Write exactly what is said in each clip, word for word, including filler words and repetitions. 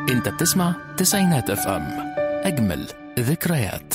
انت بتسمع تسعينات اف ام، اجمل ذكريات.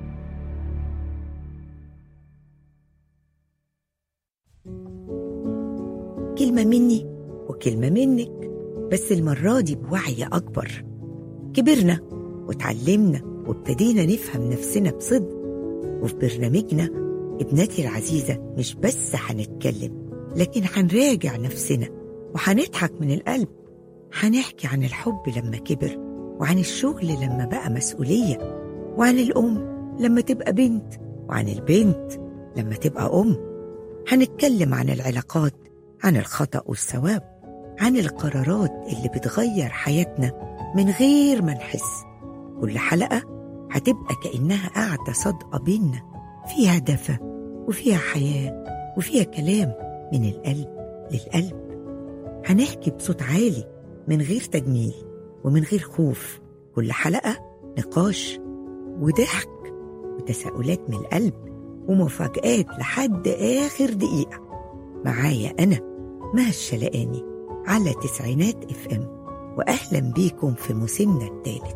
كلمة مني وكلمة منك، بس المرة دي بوعي أكبر. كبرنا وتعلمنا وابتدينا نفهم نفسنا بصدق، وفي برنامجنا ابنتي العزيزة مش بس هنتكلم، لكن هنراجع نفسنا وهنضحك من القلب. هنحكي عن الحب لما كبر، وعن الشغل لما بقى مسؤولية، وعن الأم لما تبقى بنت، وعن البنت لما تبقى أم. هنتكلم عن العلاقات، عن الخطأ والثواب، عن القرارات اللي بتغير حياتنا من غير ما نحس. كل حلقة هتبقى كأنها قاعدة صادقة بينا، فيها دفى وفيها حياة وفيها كلام من القلب للقلب. هنحكي بصوت عالي من غير تجميل ومن غير خوف. كل حلقة نقاش وضحك وتساؤلات من القلب ومفاجآت لحد آخر دقيقة. معايا أنا مها الشلقاني على تسعينات اف ام، وأهلا بيكم في موسمنا الثالث.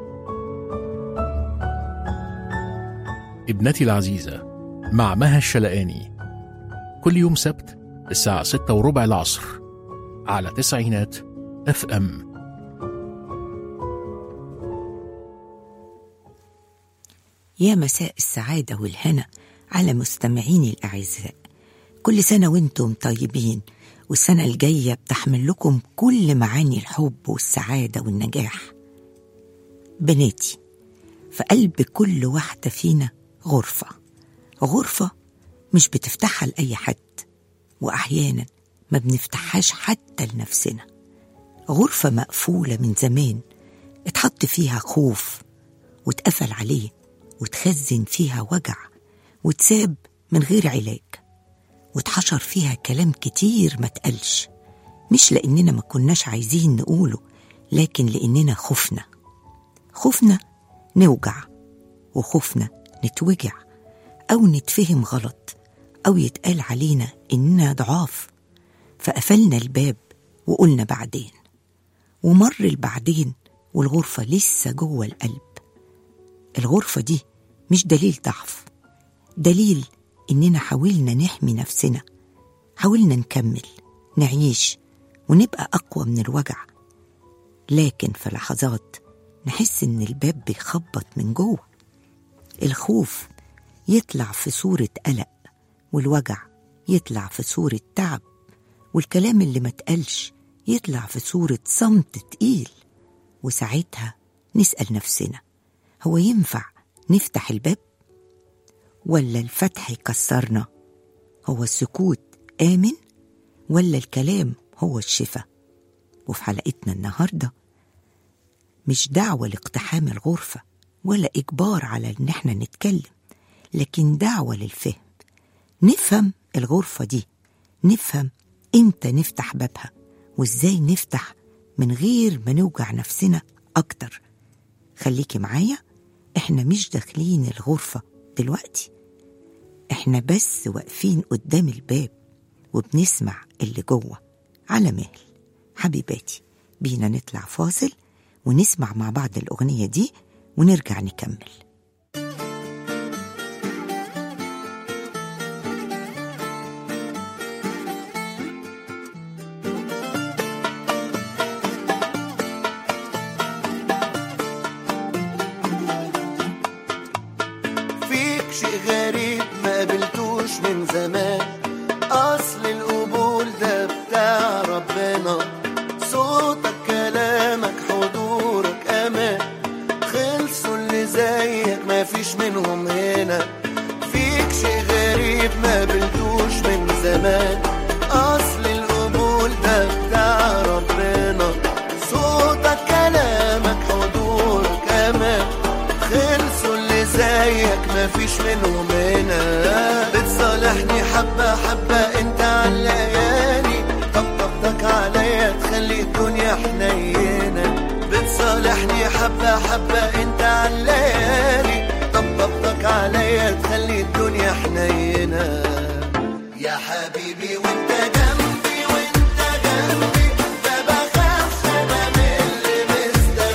ابنتي العزيزة مع مها الشلقاني، كل يوم سبت الساعة ستة وربع العصر على تسعينات اف ام. يا مساء السعادة والهنا على مستمعيني الأعزاء، كل سنة وانتم طيبين، والسنة الجاية بتحمل لكم كل معاني الحب والسعادة والنجاح. بناتي، في قلب كل واحدة فينا غرفة، غرفة مش بتفتحها لأي حد، وأحيانا ما بنفتحهاش حتى لنفسنا. غرفة مقفولة من زمان، اتحط فيها خوف واتقفل عليه، وتخزن فيها وجع وتساب من غير علاج، واتحشر فيها كلام كتير ما تقلش، مش لأننا ما كناش عايزين نقوله، لكن لأننا خفنا. خفنا نوجع، وخفنا نتوجع، أو نتفهم غلط، أو يتقال علينا إننا ضعاف. فقفلنا الباب وقلنا بعدين، ومر البعدين والغرفة لسه جوه القلب. الغرفة دي مش دليل ضعف، دليل إننا حاولنا نحمي نفسنا، حاولنا نكمل نعيش ونبقى أقوى من الوجع. لكن في لحظات نحس إن الباب بيخبط من جوه، الخوف يطلع في صورة قلق، والوجع يطلع في صورة تعب، والكلام اللي ما تقلش يطلع في صورة صمت تقيل. وساعتها نسأل نفسنا، هو ينفع نفتح الباب ولا الفتح يكسرنا؟ هو السكوت آمن ولا الكلام هو الشفاء؟ وفي حلقتنا النهاردة مش دعوة لاقتحام الغرفة ولا إجبار على إن احنا نتكلم، لكن دعوة للفهم. نفهم الغرفة دي، نفهم إمتى نفتح بابها، وإزاي نفتح من غير ما نوجع نفسنا أكتر. خليكي معايا، احنا مش داخلين الغرفة دلوقتي، احنا بس واقفين قدام الباب وبنسمع اللي جوه على مهل. حبيباتي، بينا نطلع فاصل ونسمع مع بعض الأغنية دي ونرجع نكمل. فيك شيء غريب ما قبلتوش من زمان، أصل القبول ده بتاع ربنا. صوتك كلامك حضورك أمان، خلصوا اللي زيك ما فيش منهم هنا. فيك شيء غريب ما قبلتوش من زمان، أصل القبول ده بتاع ربنا. صوتك كلامك حضورك أمان، خلصوا اللي زيك ما فيش منهم هنا. بتصالحني حبة حبة انت عالليالي، طبطبتك عليا تخلي الدنيا حنينة. بتصالحني حبة حبة انت عالليالي، طبطبتك عليا تخلي الدنيا حنينة. يا حبيبي وانت جنبي وانت جنبي، ما بخافش انا من اللي مستني.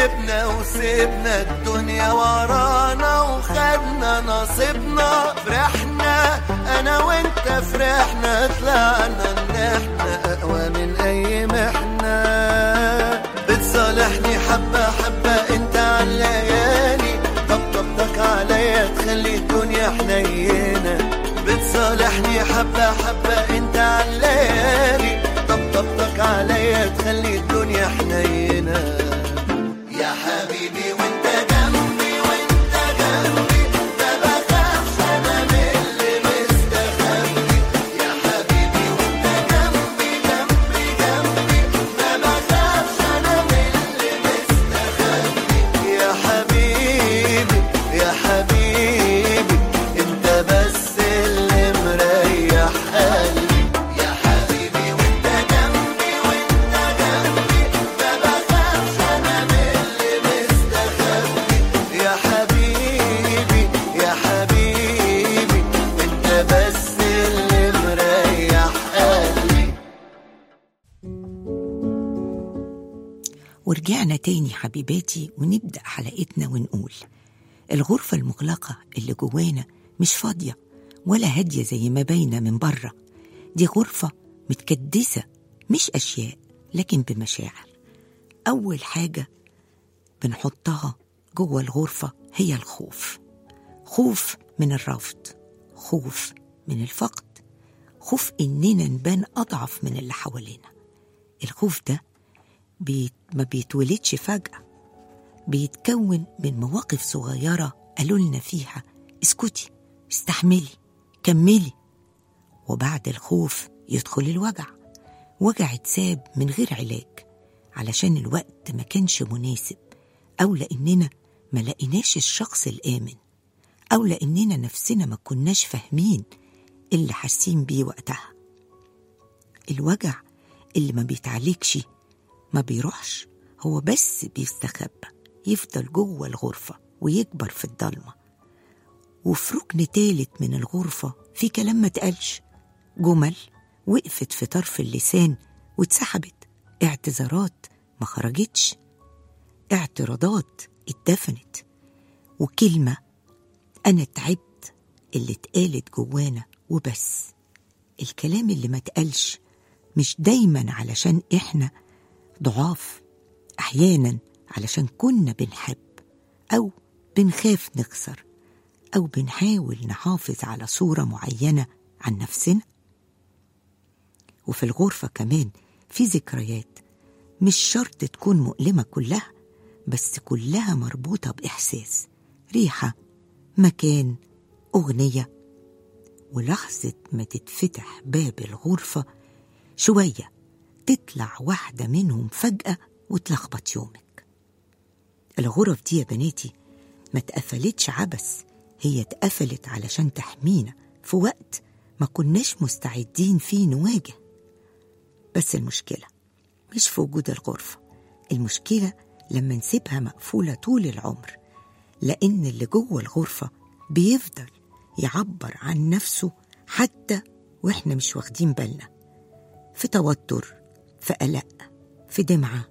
كسبنا وسيبنا الدنيا ورانا وخدنا نصيبنا. فرحنا انا وانت فرحنا، طلعنا ان احنا اقوى من اي محنة. بتصالحني حبة حبة انت عالليالي، طبطبتك عليا تخلي الدنيا حنينة. بتصالحني حبة حبة انت عالليالي، طبطبتك عليا تخلي الدنيا حنينة. يا حبيبي وانت جنبي وانت جنبي، ما بخافش انا من اللي مستخبي. يا حبيبي وانت جنبي جنبي جنبي، ما بخافش انا من اللي مستخبي. يا حبيبي يا حبيبي انت بس اللي مريح قلبي. يا حبيبي وانت جنبي وانت جنبي، ما بخافش انا من اللي مستخبي. يا حبيبي يا حبيبي انت بس اللي مريح قلبي. ورجعنا تاني حبيباتي ونبدأ حلقتنا ونقول الغرفة المغلقة اللي جوانا مش فاضية ولا هادية زي ما باينة من بره. دي غرفة متكدسة، مش أشياء لكن بمشاعر. أول حاجة بنحطها جوه الغرفة هي الخوف. خوف من الرفض، خوف من الفقد، خوف إننا نبان أضعف من اللي حوالينا. الخوف ده بيت ما بيتولدش فجأة، بيتكون من مواقف صغيرة قالوا لنا فيها اسكتي، استحملي، كملي. وبعد الخوف يدخل الوجع، وجع اتساب من غير علاج علشان الوقت ما كانش مناسب، أو لأننا ما لقيناش الشخص الآمن، أو لأننا نفسنا ما كناش فاهمين اللي حاسين بيه وقتها. الوجع اللي ما بيتعالجش ما بيروحش، هو بس بيستخبى، يفضل جوه الغرفة ويكبر في الضلمة. وفي ركن تالت من الغرفة في كلام ما تقالش، جمل وقفت في طرف اللسان واتسحبت، اعتذارات ما خرجتش، اعتراضات اتدفنت، وكلمة أنا تعبت اللي اتقالت جوانا وبس. الكلام اللي ما تقالش مش دايما علشان إحنا ضعاف، أحيانا علشان كنا بنحب أو بنخاف نخسر أو بنحاول نحافظ على صورة معينة عن نفسنا. وفي الغرفة كمان في ذكريات مش شرط تكون مؤلمة كلها، بس كلها مربوطة بإحساس، ريحة، مكان، أغنية. ولحظة ما تتفتح باب الغرفة شوية تطلع واحدة منهم فجأة وتلخبط يومك. الغرف دي يا بناتي ما اتقفلتش عبث، هي اتقفلت علشان تحمينا في وقت ما كناش مستعدين فيه نواجه. بس المشكلة مش في وجود الغرفة، المشكلة لما نسيبها مقفولة طول العمر، لأن اللي جوه الغرفة بيفضل يعبر عن نفسه حتى وإحنا مش واخدين بالنا، في توتر، في قلق، في دمعة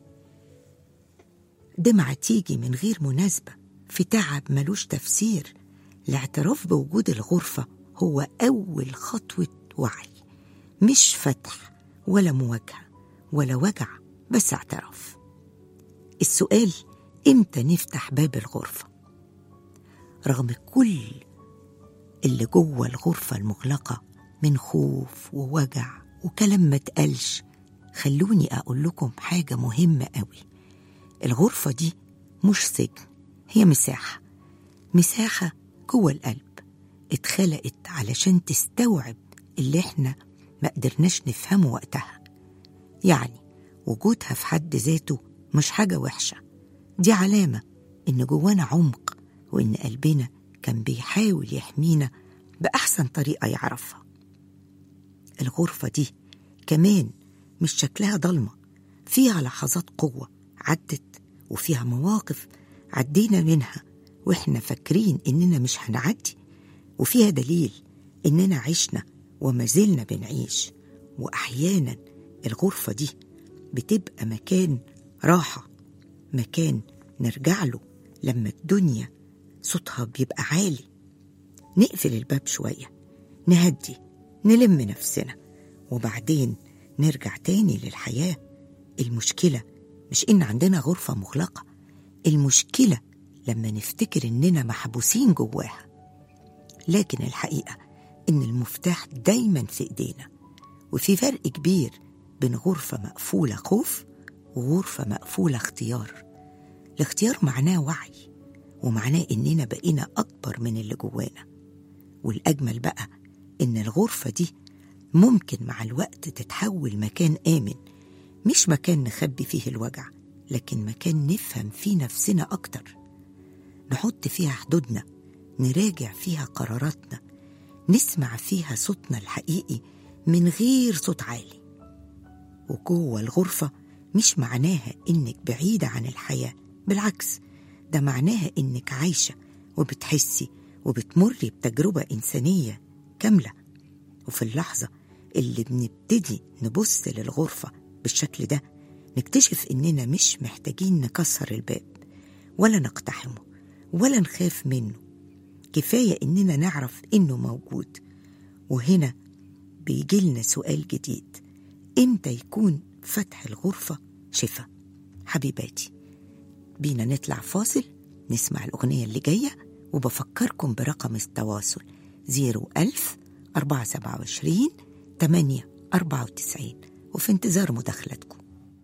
دمعة تيجي من غير مناسبة، في تعب ملوش تفسير. الاعتراف بوجود الغرفة هو أول خطوة وعي، مش فتح ولا مواجهة ولا وجع، بس اعتراف. السؤال إمتى نفتح باب الغرفة؟ رغم كل اللي جوه الغرفة المغلقة من خوف ووجع وكلام ما تقلش، خلوني أقول لكم حاجة مهمة قوي. الغرفة دي مش سجن، هي مساحة، مساحة جوه القلب اتخلقت علشان تستوعب اللي احنا ما قدرناش نفهمه وقتها. يعني وجودها في حد ذاته مش حاجة وحشة، دي علامة إن جوانا عمق، وإن قلبنا كان بيحاول يحمينا بأحسن طريقة يعرفها. الغرفة دي كمان مش شكلها ضلمة، فيها لحظات قوة عدت، وفيها مواقف عدينا منها وإحنا فاكرين إننا مش هنعدي، وفيها دليل إننا عشنا وما زلنا بنعيش. وأحيانا الغرفة دي بتبقى مكان راحة، مكان نرجع له لما الدنيا صوتها بيبقى عالي. نقفل الباب شوية، نهدي، نلم نفسنا، وبعدين نرجع تاني للحياة. المشكلة مش إن عندنا غرفة مغلقة، المشكلة لما نفتكر إننا محبوسين جواها. لكن الحقيقة إن المفتاح دايما في إيدينا، وفي فرق كبير بين غرفة مقفولة خوف وغرفة مقفولة اختيار. الاختيار معناه وعي، ومعناه إننا بقينا أكبر من اللي جوانا. والأجمل بقى إن الغرفة دي ممكن مع الوقت تتحول مكان آمن، مش مكان نخبي فيه الوجع، لكن مكان نفهم فيه نفسنا أكتر، نحط فيها حدودنا، نراجع فيها قراراتنا، نسمع فيها صوتنا الحقيقي من غير صوت عالي. وجوه الغرفة مش معناها إنك بعيدة عن الحياة، بالعكس ده معناها إنك عايشة وبتحسي وبتمري بتجربة إنسانية كاملة. وفي اللحظة اللي بنبتدي نبص للغرفة بالشكل ده، نكتشف إننا مش محتاجين نكسر الباب ولا نقتحمه ولا نخاف منه، كفاية إننا نعرف إنه موجود. وهنا بيجيلنا سؤال جديد: إمتى يكون فتح الغرفة شفا؟ حبيباتي، بينا نطلع فاصل نسمع الأغنية اللي جاية، وبفكركم برقم التواصل زيرو ألف أربعة سبعة وعشرين تمانية أربعة وتسعين، وفي انتظار مداخلتكم.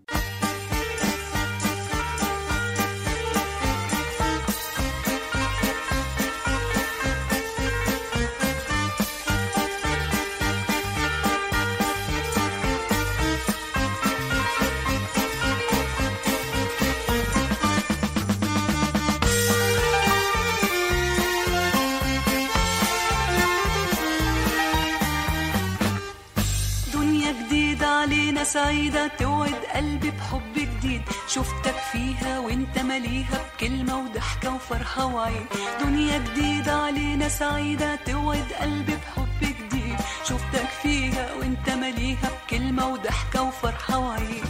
سعيدة توعد قلبي بحب جديد، شفتك فيها وانت مليها بكلمة وضحكة وفرحة وعين. دنيا جديدة علينا سعيدة توعد قلبي بحب جديد، شفتك فيها وانت مليها بكلمة وضحكة وفرحة وعين.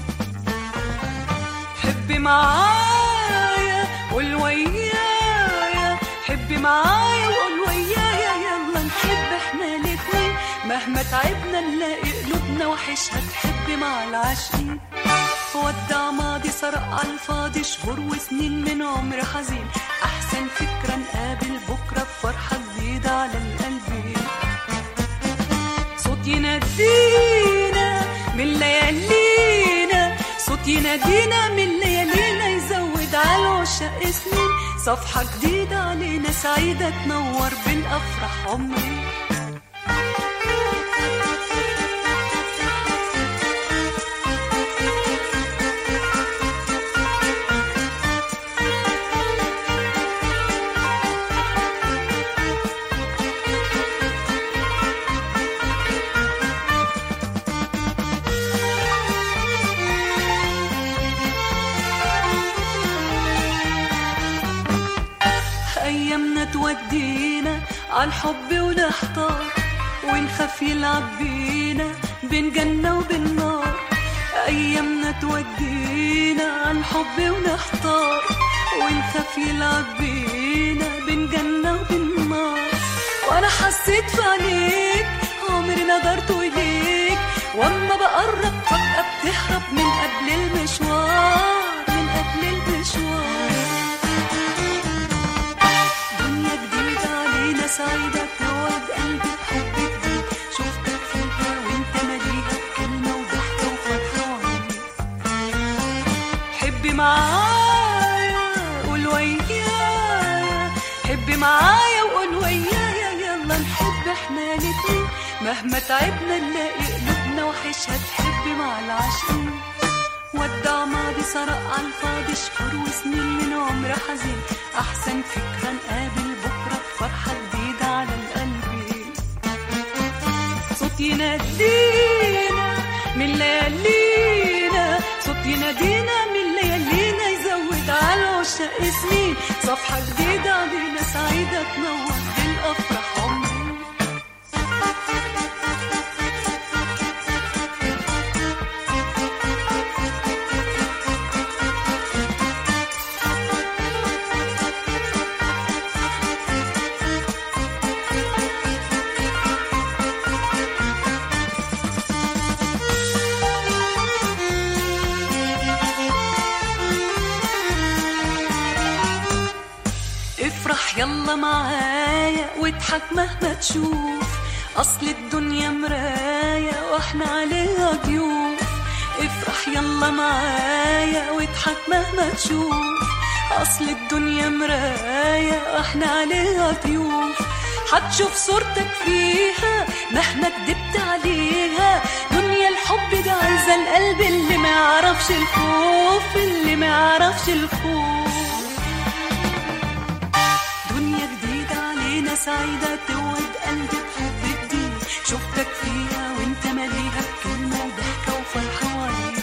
حبي معايا قول ويايا، حبي معايا وقول ويايا، يلا نحب احنا الاتنين، مهما تعبنا نلاقي قلوبنا وحشها تحب مع العاشقين. ودع ماضي سرق على الفاضي شهور وسنين من عمر حزين، احسن فكرة نقابل بكرة بفرحة جديدة على القلبين. صوت ينادينا من ليالينا، صوت ينادينا من ليالينا، يزود على العشاق سنين، صفحة جديدة علينا سعيدة تنور بالأفراح عمري. أيامنا تودينا عالحب ونحتار، ونخاف يلعب بينا بين جنة وبين نار. أيامنا تودينا عالحب ونحتار، ونخاف يلعب بينا بين جنة وبين نار. وأنا حسيت في عينيك عمري نظرت إليك، وأما بقرب فجأة بتهرب من قبل المشوار، من قبل المشوار. سعيدة توعد قلبي بحب جديد، شفتك فيها وانت مليها بكلمة وضحكة وفرحة وعين. حبي معايا قول ويايا، حبي معايا وقول ويايا، يلا نحب احنا الاتنين، مهما تعبنا نلاقي قلوبنا وحشها تحب مع العاشقين. ودع ماضي سرق على الفاضي شهور وسنين من عمر حزين، احسن فكرة نقابل بكرة بفرحة جديدة على القلب. صوت ينادينا من ليالينا، صوت ينادينا من ليالينا، يزود على العشاق سنين، صفحة جديدة علينا سعيدة تنور بالأفراح عمري. يلا معايا واضحك مهما تشوف، أصل الدنيا مراية واحنا عليها ضيوف. افرح يلا معايا واضحك مهما تشوف، أصل الدنيا مراية واحنا عليها ضيوف. هتشوف صورتك فيها مهما كدبت عليها، دنيا الحب ده عايزة القلب اللي ما يعرفش الخوف، اللي ما يعرفش الخوف. دنيا جديدة علينا سعيدة توعد قلبي بحب جديد، شفتك فيها وانت مليها بكلمة وضحكة وفرحة وعيد.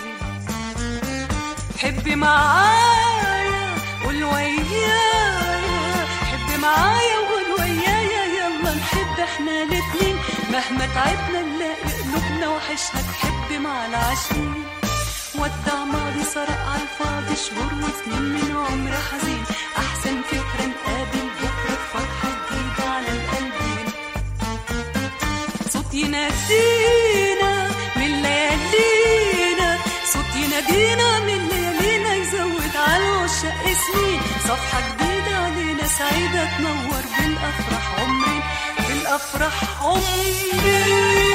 حبي معايا قول ويايا، حبي معايا وقول ويايا، يلا نحب احنا الاتنين مهما تعبنا نلاقي قلوبنا وحشنا تحب مع العشرين. ودع ماضي سرق على الفاضي شهور وسنين من عمر حزين، احسن فكرة نقابل بكرة فرحة جديدة على القلبين. صوت ينادينا من ليالينا، صوت ينادينا من ليالينا، يزود على العشاق سنين. صفحة جديدة علينا سعيدة تنور بالأفراح عمرين، بالأفراح عمرين.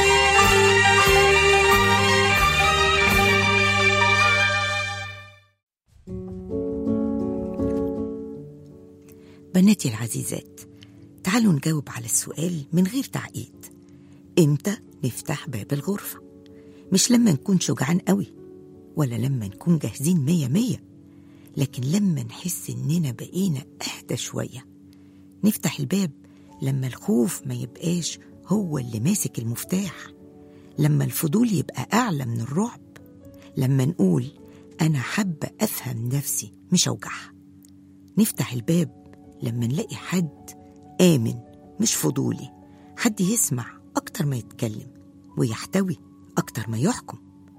بناتي العزيزات، تعالوا نجاوب على السؤال من غير تعقيد. امتى نفتح باب الغرفة؟ مش لما نكون شجعان قوي ولا لما نكون جاهزين مية مية، لكن لما نحس إننا بقينا أهدى شوية. نفتح الباب لما الخوف ما يبقاش هو اللي ماسك المفتاح، لما الفضول يبقى أعلى من الرعب، لما نقول أنا حابة أفهم نفسي مش أوجعها. نفتح الباب لما نلاقي حد آمن مش فضولي، حد يسمع أكتر ما يتكلم ويحتوي أكتر ما يحكم.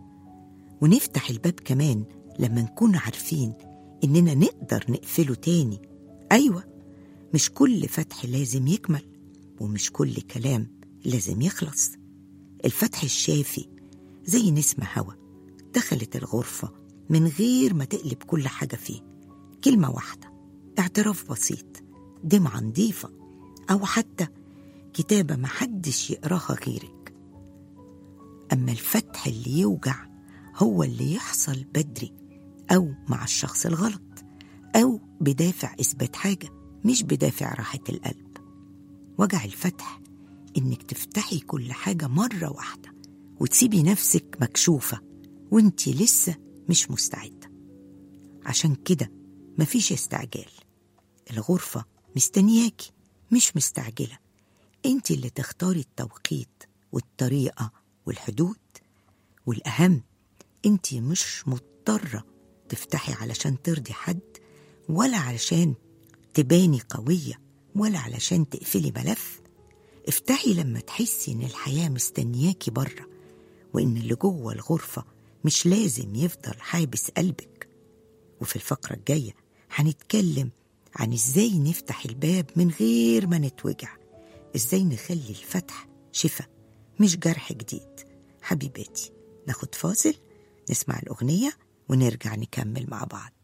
ونفتح الباب كمان لما نكون عارفين إننا نقدر نقفله تاني. أيوة، مش كل فتح لازم يكمل، ومش كل كلام لازم يخلص. الفتح الشافي زي نسمة هوا دخلت الغرفة من غير ما تقلب كل حاجة فيه، كلمة واحدة، اعتراف بسيط، دمعة نظيفة، أو حتى كتابة محدش يقراها غيرك. أما الفتح اللي يوجع هو اللي يحصل بدري أو مع الشخص الغلط، أو بدافع إثبات حاجة مش بدافع راحة القلب. وجع الفتح إنك تفتحي كل حاجة مرة واحدة وتسيبي نفسك مكشوفة وانتي لسه مش مستعدة. عشان كده مفيش استعجال، الغرفة مستنياكي مش مستعجلة. انتي اللي تختاري التوقيت والطريقة والحدود، والأهم انتي مش مضطرة تفتحي علشان ترضي حد، ولا علشان تباني قوية، ولا علشان تقفلي ملف. افتحي لما تحسي ان الحياة مستنياكي بره، وان اللي جوه الغرفة مش لازم يفضل حابس قلبك. وفي الفقرة الجاية هنتكلم عن ازاي نفتح الباب من غير ما نتوجع، ازاي نخلي الفتح شفا مش جرح جديد. حبيباتي، ناخد فاصل نسمع الأغنية ونرجع نكمل مع بعض.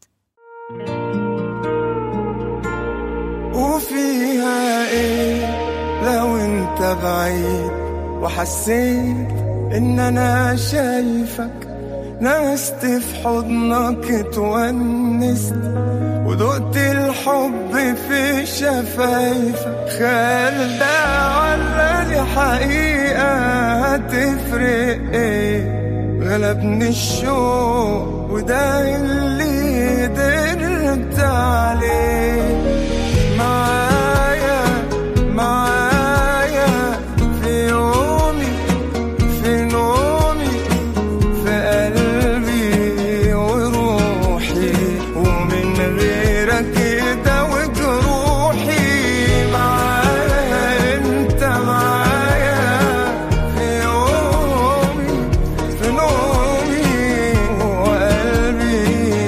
وفيها ايه لو انت بعيد وحسيت ان انا شايفك، نست في حضنك اتونست ودقت الحب في شفايفك. خيال ده ولا دي حقيقة هتفرق ايه؟ غلبني الشوق وده اللي قدرت عليه. معايا معايا في يومي في نومي في قلبي وروحي، ومن غيرك كده وجروحي. معايا انت معايا في يومي في نومي وقلبي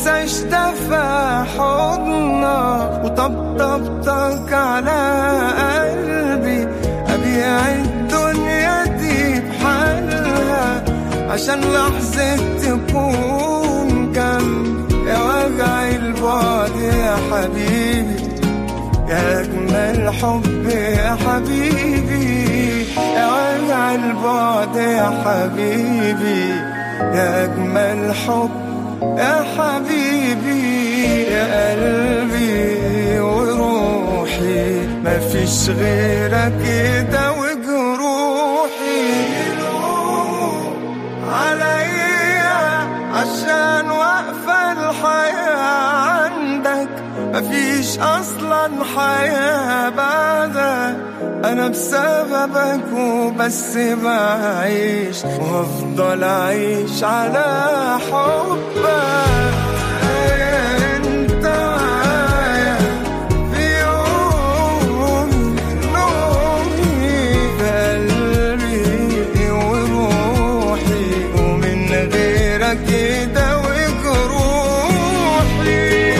منساش دفع حضنك وطبطبتك على قلبي. أبيع الدنيا دي بحالها عشان لحظة تكون جنبي. يا وجع البعد يا حبيبي، يا أجمل حب يا حبيبي. يا وجع البعد يا حبيبي، يا أجمل حب يا حبيبي. يا قلبي وروحي مفيش غيرك كده وجروحي. يلوموا عليا عشان واقفة الحياة عندك، مفيش أصلا حياة بعدك. أنا بسببك وبس بعيش وأفضل أعيش على حبك. أنت معايا في يوم نومي، بقلبي وروحي، ومن غيرك كده وجروحي.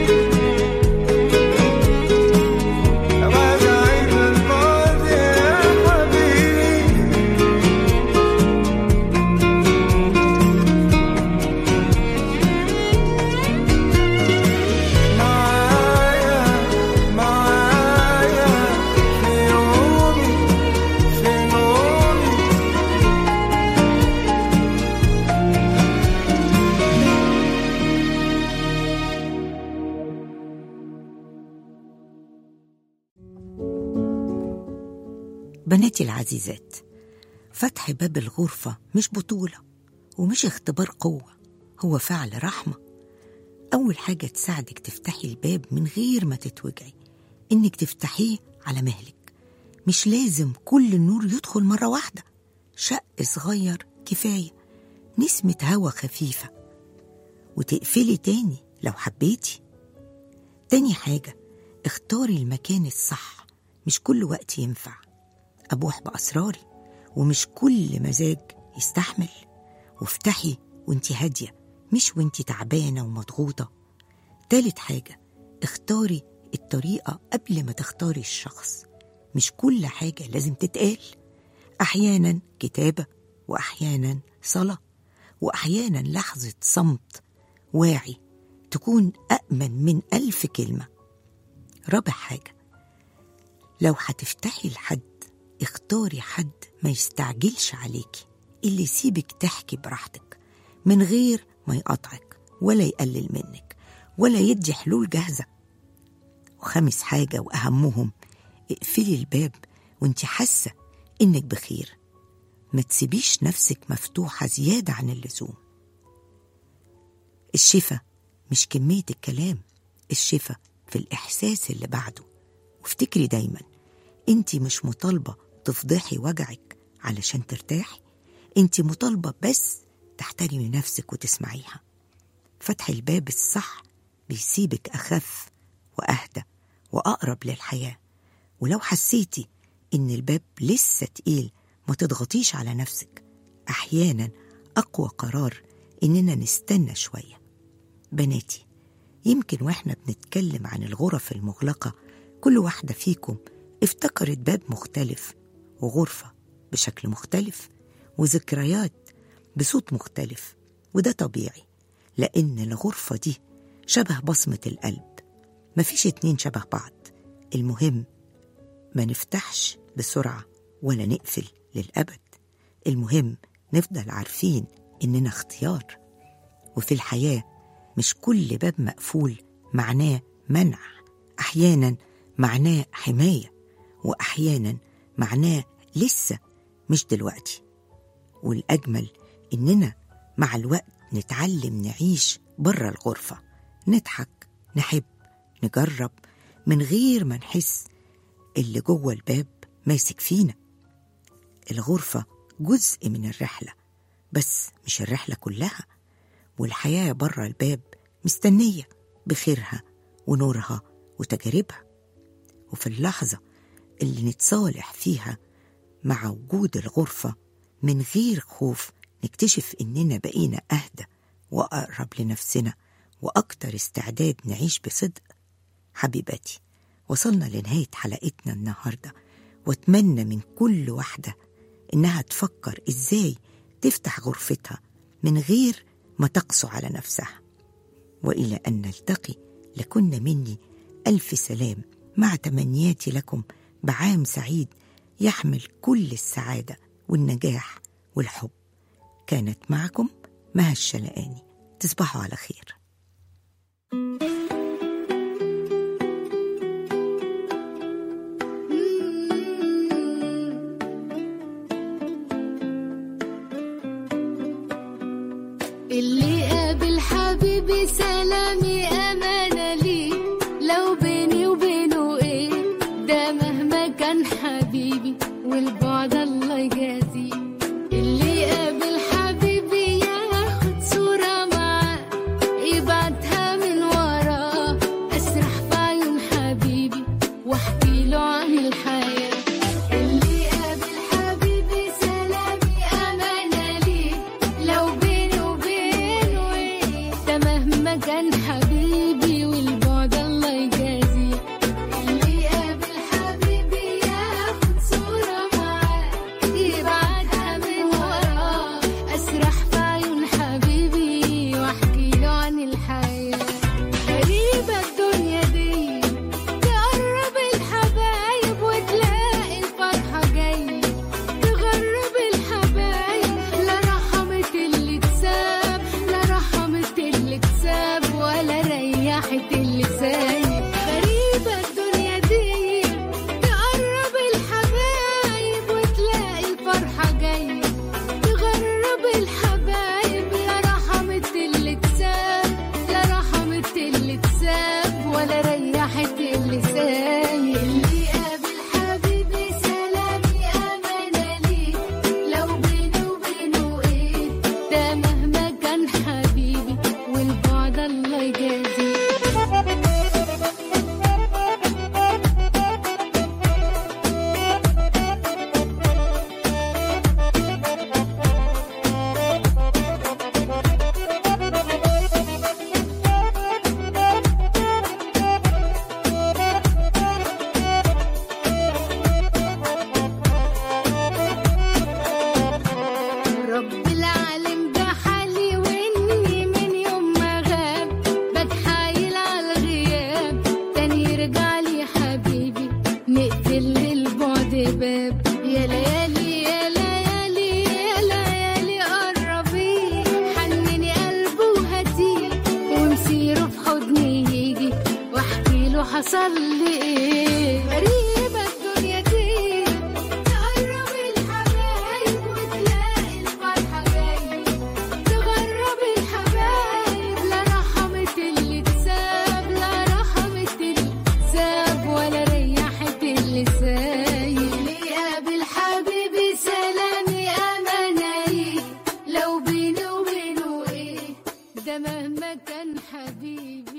بناتي العزيزات، فتح باب الغرفة مش بطولة ومش اختبار قوة، هو فعل رحمة. أول حاجة تساعدك تفتحي الباب من غير ما تتوجعي إنك تفتحيه على مهلك. مش لازم كل النور يدخل مرة واحدة، شق صغير كفاية، نسمة هوا خفيفة، وتقفلي تاني لو حبيتي. تاني حاجة، اختاري المكان الصح، مش كل وقت ينفع أبوح بأسراري، ومش كل مزاج يستحمل. وافتحي وانتي هادية، مش وانتي تعبانة ومضغوطة. تالت حاجة، اختاري الطريقة قبل ما تختاري الشخص، مش كل حاجة لازم تتقال. أحيانا كتابة، وأحيانا صلاة، وأحيانا لحظة صمت واعي تكون أأمن من ألف كلمة. رابع حاجة، لو هتفتحي لحد اختاري حد ما يستعجلش عليكي، اللي يسيبك تحكي براحتك من غير ما يقطعك ولا يقلل منك ولا يدي حلول جاهزة. وخامس حاجة وأهمهم، اقفلي الباب وانت حاسة إنك بخير، ما تسيبيش نفسك مفتوحة زيادة عن اللزوم. الشفا مش كمية الكلام، الشفا في الإحساس اللي بعده. وافتكري دايما، انت مش مطالبة تفضحي وجعك علشان ترتاحي، انت مطالبة بس تحترمي نفسك وتسمعيها. فتح الباب الصح بيسيبك أخف وأهدى وأقرب للحياة. ولو حسيتي إن الباب لسه تقيل، ما تضغطيش على نفسك. أحيانا أقوى قرار إننا نستنى شوية. بناتي، يمكن وإحنا بنتكلم عن الغرف المغلقة كل واحدة فيكم افتكرت باب مختلف، وغرفة بشكل مختلف، وذكريات بصوت مختلف. وده طبيعي، لأن الغرفة دي شبه بصمة القلب، مفيش اتنين شبه بعض. المهم ما نفتحش بسرعة ولا نقفل للأبد. المهم نفضل عارفين إننا اختيار. وفي الحياة مش كل باب مقفول معناه منع، أحيانا معناه حماية، وأحيانا معناه لسه مش دلوقتي. والأجمل إننا مع الوقت نتعلم نعيش برا الغرفة، نضحك، نحب، نجرب، من غير ما نحس اللي جوه الباب ماسك فينا. الغرفة جزء من الرحلة، بس مش الرحلة كلها. والحياة برا الباب مستنية بخيرها ونورها وتجاربها. وفي اللحظة اللي نتصالح فيها مع وجود الغرفة من غير خوف، نكتشف إننا بقينا أهدى وأقرب لنفسنا وأكتر استعداد نعيش بصدق. حبيباتي، وصلنا لنهاية حلقتنا النهاردة، واتمنى من كل واحدة إنها تفكر إزاي تفتح غرفتها من غير ما تقسو على نفسها. وإلى أن نلتقي، لكن مني ألف سلام، مع تمنياتي لكم بعام سعيد يحمل كل السعادة والنجاح والحب. كانت معكم مها الشلقاني. تصبحوا على خير. اللي قابل حبيبي سلامي أمانة لي، لو بيني وبينه إيه ده مهما كان حبيبي والبعد الله يجازيه. اللي قابل حبيبي ياخد صورة معاه يبعتها من وراه، أسرح في عيون حبيبي واحكي له عن الحياة. اللي قابل حبيبي سلامي أمانة لي، لو بيني وبينه إيه ده مهما كان حبيبي والبعد الله يجازيه. اللي قابل حبيبي ياخد صورة معاه يبعتها من وراه، أسرح في عيون حبيبي واحكي له عن الحياة. غريبة الدنيا دي، تقرب الحبايب وتلاقي الفرحة جاية، تغرب الحبايب لا رحمت اللي تساب، لا رحمت اللي تساب ولا ريحت اللي سايب. غريبة الدنيا دي، تقرب الحبايب وتلاقي الفرحة جاية، تغرب الحبايب لا رحمت اللي تساب، لا رحمت اللي تساب ولا ريحت اللي سايب. اللي قابل حبيبي سلامي أمانة لي، لو بيني وبينه إيه ده مهما كان حبيبي والبعد الله يجازيه. رب العالم ده حالي وإني من يوم ما غاب بتحايل على الغياب، تاني يرجع لي حبيبي نقفل للبعد باب. يا ليالي يا ليالي يا ليالي قربي، حنني قلبه وهاتيه ومسيره في حضني يجي واحكي له حصل لي ايه. غريبة الدنيا دي، تقرب الحبايب وتلاقي الفرحة جاية، تغرب الحبايب لا رحمت اللي تساب، لا رحمت اللي تساب ولا ريحت اللي سايب. اللي قابل حبيبي سلامي أمانة لي، لو بيني وبينه إيه ده مهما كان حبيبي